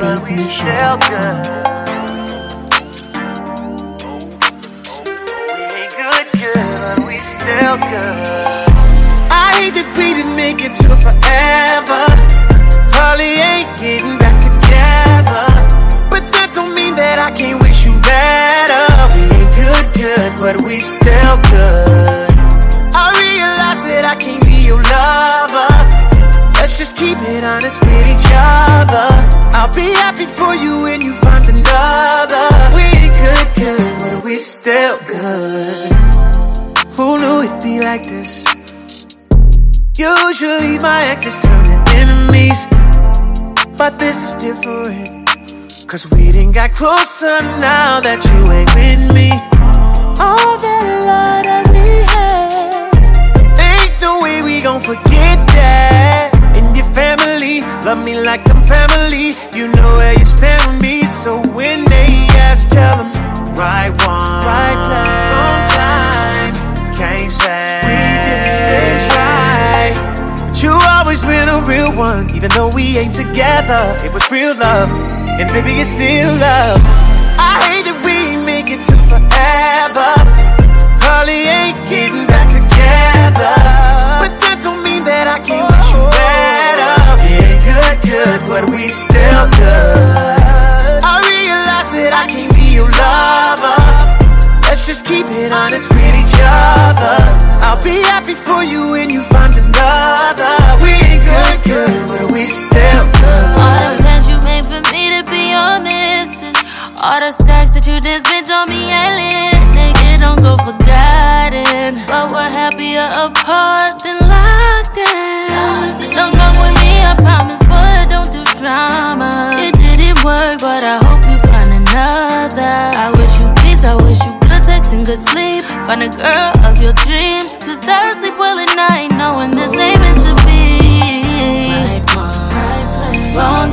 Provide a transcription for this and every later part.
but we still good. We ain't good, but we still good. I hate that we didn't make it to forever. Probably ain't getting back together, but that don't mean that I can't wish you better. We ain't good, but we still good. I realize that I can't be your lover. Let's just keep it honest with each other. I'll be happy for you when you find another. We ain't good, but we still good. Who knew it'd be like this? Usually my exes turn to enemies, but this is different, cause we done got closer now that you ain't with me. All that love that we had, ain't no way we gon' forget that. And your family love me like I'm family. You know where you stand with me. So when they ask, tell them right one, right place, wrong times. Can't say we didn't try, but you always been a real one. Even though we ain't together, it was real love, and baby it's still love. I hate that we ain't make it to forever. Probably ain't getting back together, but that don't mean that I can't wish you better. We ain't good, but we still good. I realize that I can't be your lover. Let's just keep it honest with each other. I'll be happy for you when you find another. We ain't good, but we still good. All the plans you made for me to be your missus, all the stacks that you just spent on me ain't lit. Nigga, don't go forgotten, but we're happier apart than locked in. Don't smoke with me, I promise, but don't do drama. It didn't work, but I hope you find another. I wish you peace, I wish you good sex and good sleep. Find a girl of your dreams, cause I sleep well at night knowing this ain't meant to be. Right one, right place, wrong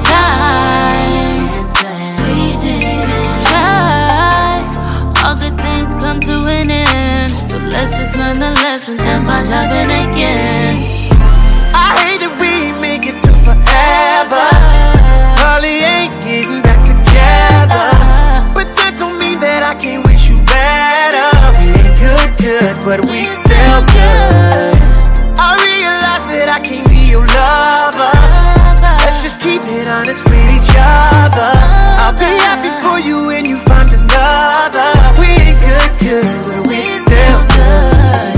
time. We didn't try. All good things come to an end, so let's just learn the lessons and find loving again. I hate that we ain't make it to forever. Probably ain't getting back together, but that don't mean that I can't wish you better. We ain't good, but we still good. I realize that I can't be your lover. Let's just keep it honest with each other. I'll be happy for you when you find another. We ain't good, but we still good.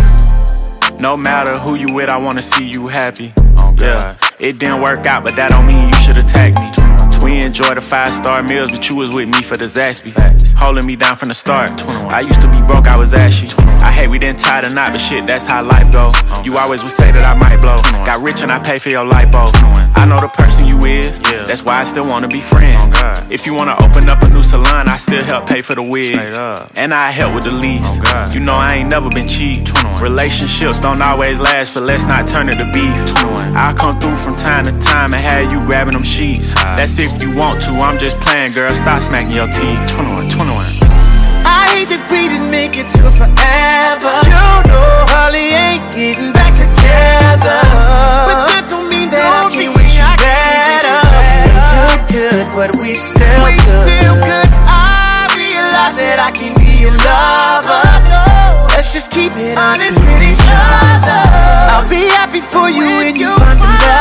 No matter who you with, I wanna see you happy. Yeah, it didn't work out, but that don't mean you should attack me. We enjoy the 5-star meals, but you was with me for the Zaxby. Holding me down from the start. I used to be broke, I was ashy. I hate we didn't tie the knot, but shit, that's how life go. You always would say that I might blow. Got rich and I pay for your lipo. I know the person you is, that's why I still wanna be friends. If you wanna open up a new salon, I still help pay for the wigs. And I help with the lease. You know I ain't never been cheap. Relationships don't always last, but let's not turn it to beef. I'll come through from time to time and have you grabbing them sheets. That's if you want to, I'm just playing, girl, stop smacking your teeth. 21. I hate that we didn't make it to forever. You know, probably ain't getting back together, but that don't mean that I can't wish you better. We ain't good, but we still good. I realize that I can be your lover. Let's just keep it honest with each other. I'll be happy for you when you find another.